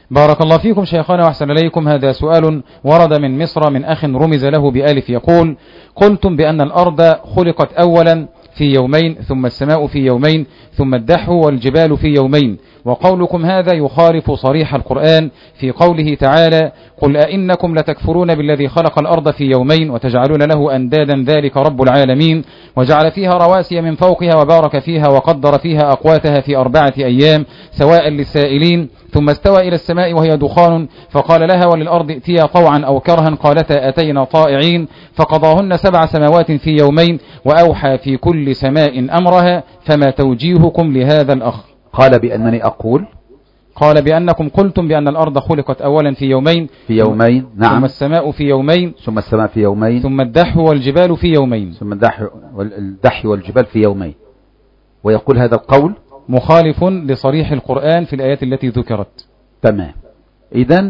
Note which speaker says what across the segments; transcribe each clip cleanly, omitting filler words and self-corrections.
Speaker 1: بارك الله فيكم شيخنا وأحسن إليكم. هذا سؤال ورد من مصر من أخ رمز له بألف، يقول: قلتم بأن الأرض خلقت أولا في يومين، ثم السماء في يومين، ثم الدحو والجبال في يومين، وقولكم هذا يخالف صريح القرآن في قوله تعالى: قل أئنكم لتكفرون بالذي خلق الأرض في يومين وتجعلون له أندادا ذلك رب العالمين، وجعل فيها رواسي من فوقها وبارك فيها وقدر فيها أقواتها في 4 أيام سواء للسائلين، ثم استوى إلى السماء وهي دخان فقال لها وللأرض ائتيا طوعا أو كرها قالتا أتينا طائعين، فقضاهن 7 سماوات في يومين وأوحى في كل سماء أمرها، فما توجيهكم لهذا الأخ؟
Speaker 2: قال بأنني أقول،
Speaker 1: قال بأنكم قلتم بأن الأرض خلقت أولا في يومين،
Speaker 2: نعم،
Speaker 1: ثم السماء في يومين،
Speaker 2: ثم السماء في يومين،
Speaker 1: ثم الدحو والجبال في يومين،
Speaker 2: ثم الدحو والجبال في يومين، ويقول هذا القول
Speaker 1: مخالف لصريح القرآن في الآيات التي ذكرت.
Speaker 2: تمام. إذن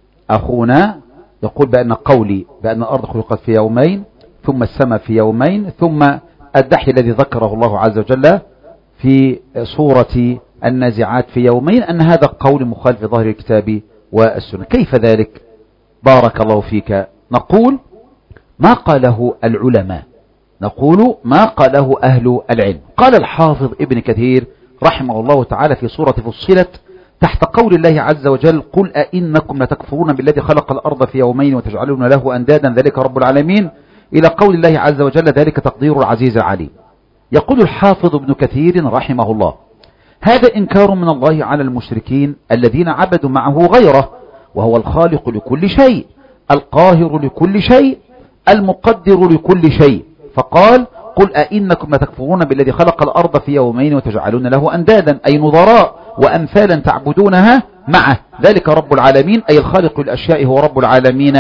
Speaker 2: أخونا يقول بأن قولي بأن الأرض خلقت في يومين، ثم السماء في يومين، ثم الدحي الذي ذكره الله عز وجل في سورة النازعات في يومين، أن هذا قول مخالف لظاهر الكتاب والسنة. كيف ذلك؟ بارك الله فيك. نقول ما قاله العلماء، نقول ما قاله أهل العلم. قال الحافظ ابن كثير رحمه الله تعالى في سورة فصلت تحت قول الله عز وجل: قل أئنكم لتكفرون بالذي خلق الأرض في يومين وتجعلون له أندادا ذلك رب العالمين، إلى قول الله عز وجل: ذلك تقدير العزيز العليم. يقول الحافظ ابن كثير رحمه الله: هذا إنكار من الله على المشركين الذين عبدوا معه غيره، وهو الخالق لكل شيء، القاهر لكل شيء، المقدر لكل شيء. فقال: قل أئنكم لتكفرون بالذي خلق الأرض في يومين وتجعلون له أندادا، أي نظراء وأمثالا تعبدونها معه، ذلك رب العالمين، أي الخالق للأشياء هو رب العالمين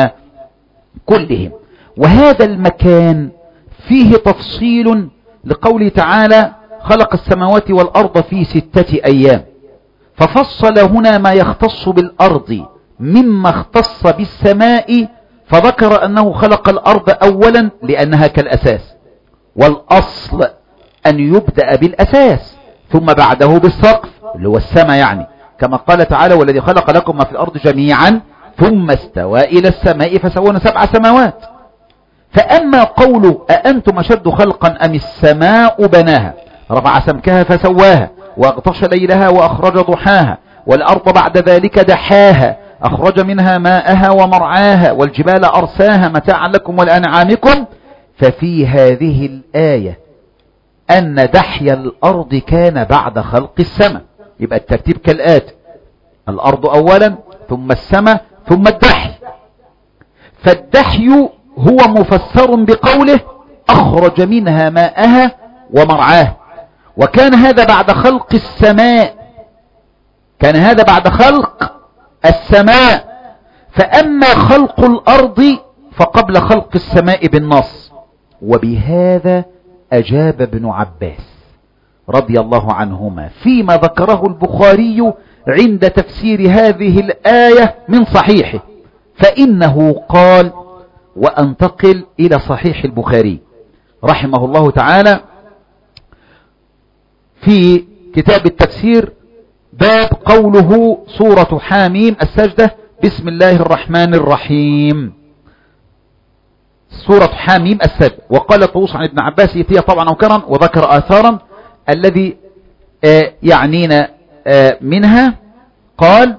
Speaker 2: كلهم. وهذا المكان فيه تفصيل لقوله تعالى: خلق السماوات والأرض في 6 أيام، ففصل هنا ما يختص بالأرض مما اختص بالسماء، فذكر أنه خلق الأرض أولا لأنها كالأساس، والأصل أن يبدأ بالأساس ثم بعده بالسقف اللي هو السماء، يعني كما قال تعالى: والذي خلق لكم ما في الأرض جميعا ثم استوى إلى السماء فسواهن 7 سماوات. فأما قوله أأنتم أشد خلقا أم السماء بناها رفع سمكها فسواها وأغطش ليلها وأخرج ضحاها والأرض بعد ذلك دحاها أخرج منها ماءها ومرعاها والجبال أرساها متاعا لكم ولأنعامكم، ففي هذه الآية أن دحي الأرض كان بعد خلق السماء. يبقى الترتيب كالآتي: الأرض أولا، ثم السماء، ثم الدحي. فالدحي هو مفسر بقوله: أخرج منها ماءها ومرعاها، وكان هذا بعد خلق السماء، كان هذا بعد خلق السماء. فأما خلق الأرض فقبل خلق السماء بالنص. وبهذا أجاب ابن عباس رضي الله عنهما فيما ذكره البخاري عند تفسير هذه الآية من صحيحه، فإنه قال: وأنتقل إلى صحيح البخاري رحمه الله تعالى في كتاب التفسير باب قوله سورة حاميم السجدة: بسم الله الرحمن الرحيم، سورة حاميم السجدة. وقال طوس عن ابن عباس: يتيه طبعا أو كرا، وذكر آثارا الذي يعنينا منها. قال: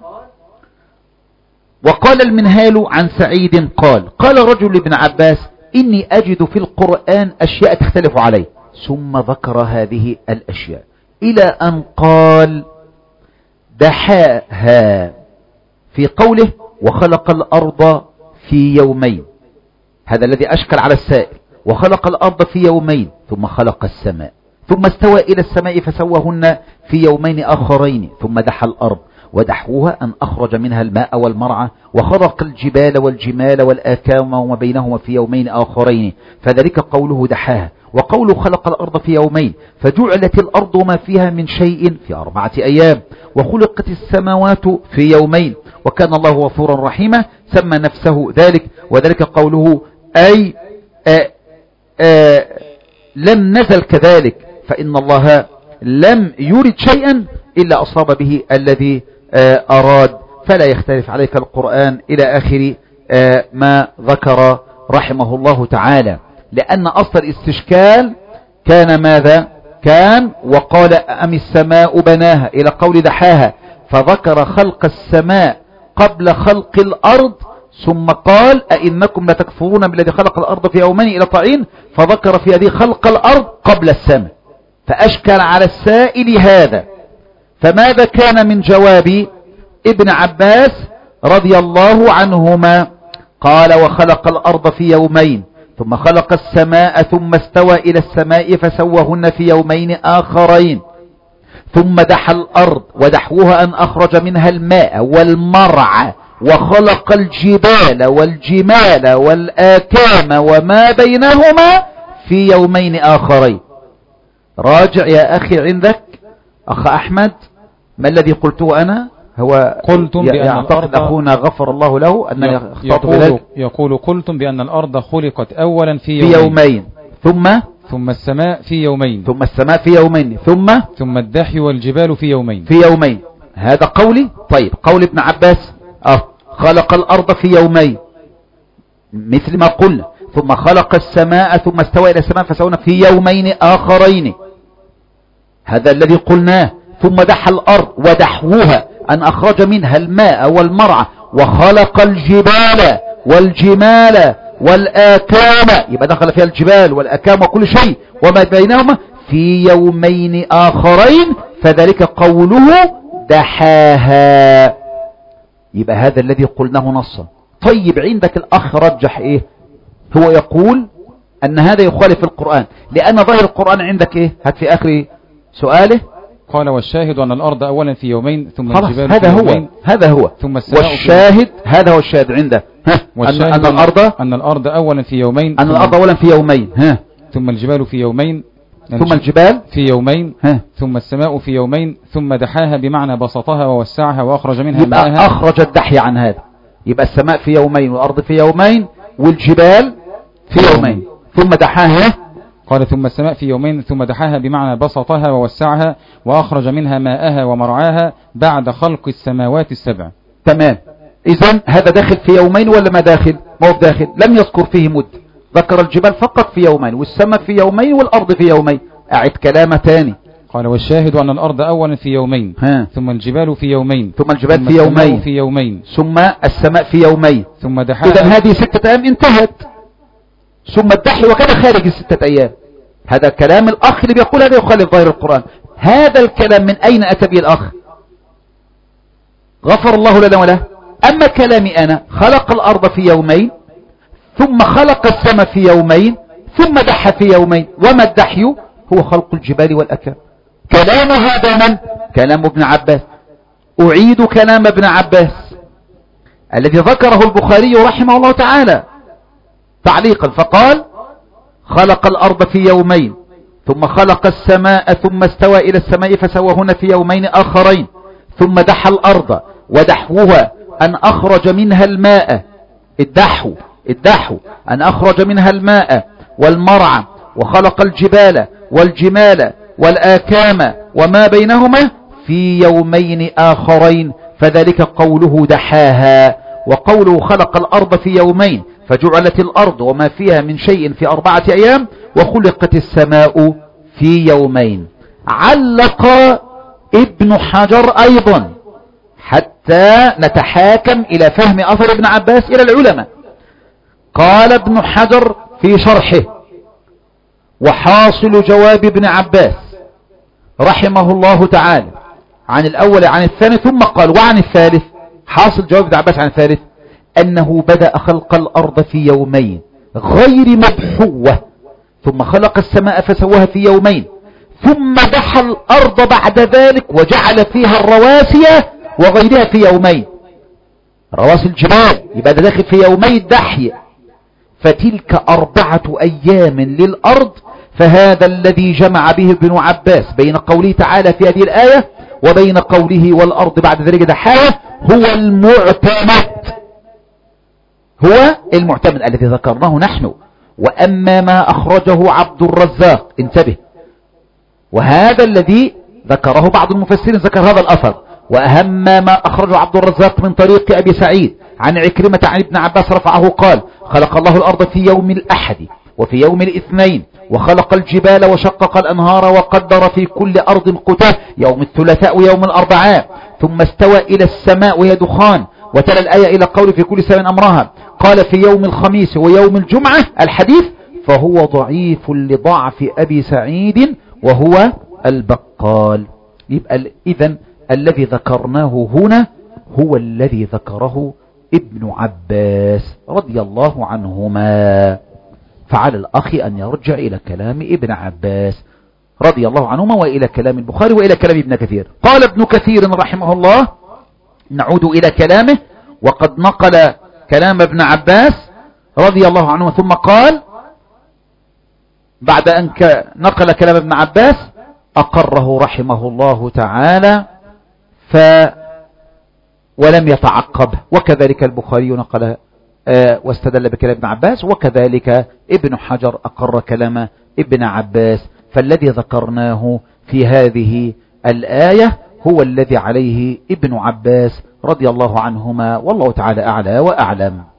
Speaker 2: وقال المنهال عن سعيد قال رجل لابن عباس: إني أجد في القرآن أشياء تختلف عليه، ثم ذكر هذه الأشياء إلى أن قال: دحاها في قوله: وخلق الأرض في يومين، هذا الذي أشكل على السائل، وخلق الأرض في يومين ثم خلق السماء ثم استوى إلى السماء فسواهن في يومين آخرين ثم دحى الأرض، ودحوها أن أخرج منها الماء والمرعى، وخلق الجبال والجمال والآكام وما بينهما في يومين آخرين، فذلك قوله دحاها. وقوله خلق الأرض في يومين، فجعلت الأرض وما فيها من شيء في 4 أيام، وخلقت السماوات في يومين، وكان الله غفورا رحيما، سمى نفسه ذلك. وذلك قوله أي لم نزل كذلك، فإن الله لم يرد شيئا إلا أصاب به الذي أراد، فلا يختلف عليك القرآن إلى آخر ما ذكر رحمه الله تعالى. لأن أصل الاستشكال كان ماذا؟ كان وقال أم السماء بناها إلى قول دحاها، فذكر خلق السماء قبل خلق الأرض، ثم قال أئنكم لتكفرون بالذي خلق الأرض في يومين إلى طعين، فذكر في هذه خلق الأرض قبل السماء، فأشكل على السائل هذا. فماذا كان من جواب ابن عباس رضي الله عنهما؟ قال وخلق الأرض في يومين ثم خلق السماء ثم استوى إلى السماء فسوهن في يومين آخرين، ثم دحى الأرض ودحوها أن أخرج منها الماء والمرعى، وخلق الجبال والجمال والآكام وما بينهما في يومين آخرين. راجع يا أخي عندك أخ أحمد ما الذي قلته أنا؟ هو
Speaker 1: قلتم بأن
Speaker 2: يعتقد أخونا غفر الله له أنني
Speaker 1: يقول قلتم بأن الأرض خلقت أولا في
Speaker 2: يومين
Speaker 1: ثم السماء في يومين ثم الدحي والجبال في يومين.
Speaker 2: هذا قولي. طيب قول ابن عباس خلق الأرض في يومين مثل ما قلنا، ثم خلق السماء ثم استوى إلى السماء فسونا في يومين آخرين، هذا الذي قلناه. ثم دحى الأرض ودحوها أن أخرج منها الماء والمرعى، وخلق الجبال والجمال والآكام، يبقى دخل فيها الجبال والآكام وكل شيء وما بينهما في يومين آخرين، فذلك قوله دحاها. يبقى هذا الذي قلناه نصا. طيب عندك الأخ رجح إيه؟ هو يقول أن هذا يخالف القرآن، لأن ظاهر القرآن عندك إيه؟ هات في آخر سؤاله
Speaker 1: قال والشاهد أن الأرض أولا في يومين ثم الجبال
Speaker 2: هذا
Speaker 1: في
Speaker 2: هو
Speaker 1: يومين
Speaker 2: هذا هو
Speaker 1: ثم السماء
Speaker 2: والشاهد هذا هو الشاهد عنده
Speaker 1: أن الأرض أولا في يومين ثم الجبال في يومين ثم السماء في يومين ثم دحاها بمعنى بسطها ووسعها وأخرج منها ماءها.
Speaker 2: أخرج الدحي عن هذا، يبقى السماء في يومين والأرض في يومين والجبال في يومين ثم دحاها.
Speaker 1: قال ثم السماء في يومين ثم دحاها بمعنى بسطها ووسعها وأخرج منها ماءها ومرعاها بعد خلق السماوات السبع.
Speaker 2: تمام. إذن هذا داخل في يومين ولا ما داخل؟ ما هو داخل، لم يذكر فيه مد، ذكر الجبال فقط في يومين والسماء في يومين والأرض في يومين. أعد كلامه تاني.
Speaker 1: قال والشاهد أن الأرض أولا في يومين ثم الجبال في يومين
Speaker 2: ثم الجبال في يومين ثم السماء في يومين
Speaker 1: ثم دحاها.
Speaker 2: إذن هذه 6 أيام انتهت، ثم الدحي وكان خارج 6 أيام. هذا كلام الأخ اللي بيقول هذا يخالف ظاهر القرآن. هذا الكلام من أين أتى به الأخ؟ غفر الله لنا وله. أما كلامي أنا خلق الأرض في يومين ثم خلق السماء في يومين ثم دحى في يومين. وما الدحي؟ هو خلق الجبال والأكام. كلام هذا من؟ كلام ابن عباس. أعيد كلام ابن عباس الذي ذكره البخاري رحمه الله تعالى تعليقا، فقال خلق الأرض في يومين ثم خلق السماء ثم استوى إلى السماء فسوهن في يومين آخرين، ثم دحى الأرض ودحوها أن أخرج منها الماء. الدحو أن أخرج منها الماء والمرعى، وخلق الجبال والجمال والآكام وما بينهما في يومين آخرين، فذلك قوله دحاها. وقوله خلق الأرض في يومين فجعلت الأرض وما فيها من شيء في 4 أيام وخلقت السماء في يومين. علق ابن حجر أيضا حتى نتحاكم إلى فهم أثر ابن عباس إلى العلماء. قال ابن حجر في شرحه وحاصل جواب ابن عباس رحمه الله تعالى عن الأول عن الثاني، ثم قال وعن الثالث. حاصل جواب ابن عباس عن الثالث أنه بدأ خلق الأرض في يومين غير مبحوة، ثم خلق السماء فسواها في يومين، ثم دحى الأرض بعد ذلك وجعل فيها الرواسي وغيرها في يومين. رواسي الجبال يبقى داخل في يومي الدحي، فتلك 4 أيام للأرض. فهذا الذي جمع به ابن عباس بين قوله تعالى في هذه الآية وبين قوله والأرض بعد ذلك دحاها هو المعتمد الذي ذكرناه نحن. وأما ما أخرجه عبد الرزاق، انتبه، وهذا الذي ذكره بعض المفسرين، ذكر هذا الأثر وأهم ما أخرجه عبد الرزاق من طريق أبي سعيد عن عكرمة عن ابن عباس رفعه قال: خلق الله الأرض في يوم الأحد وفي يوم الاثنين، وخلق الجبال وشقق الأنهار وقدر في كل أرض قتاه يوم الثلاثاء ويوم الأربعاء، ثم استوى إلى السماء وهي دخان، وتلا الآية إلى قول في كل سماء أمرها. قال: في يوم الخميس ويوم الجمعة الحديث، فهو ضعيف لضعف أبي سعيد وهو البقال. يبقى إذن الذي ذكرناه هنا هو الذي ذكره ابن عباس رضي الله عنهما، فعلى الأخ أن يرجع إلى كلام ابن عباس رضي الله عنهما وإلى كلام البخاري وإلى كلام ابن كثير. قال ابن كثير رحمه الله، نعود إلى كلامه، وقد نقل كلام ابن عباس رضي الله عنه ثم قال بعد أن نقل كلام ابن عباس أقره رحمه الله تعالى ولم يتعقبه، وكذلك البخاري نقل واستدل بكلام ابن عباس، وكذلك ابن حجر أقر كلام ابن عباس. فالذي ذكرناه في هذه الآية هو الذي عليه ابن عباس رضي الله عنهما، والله تعالى أعلى وأعلم.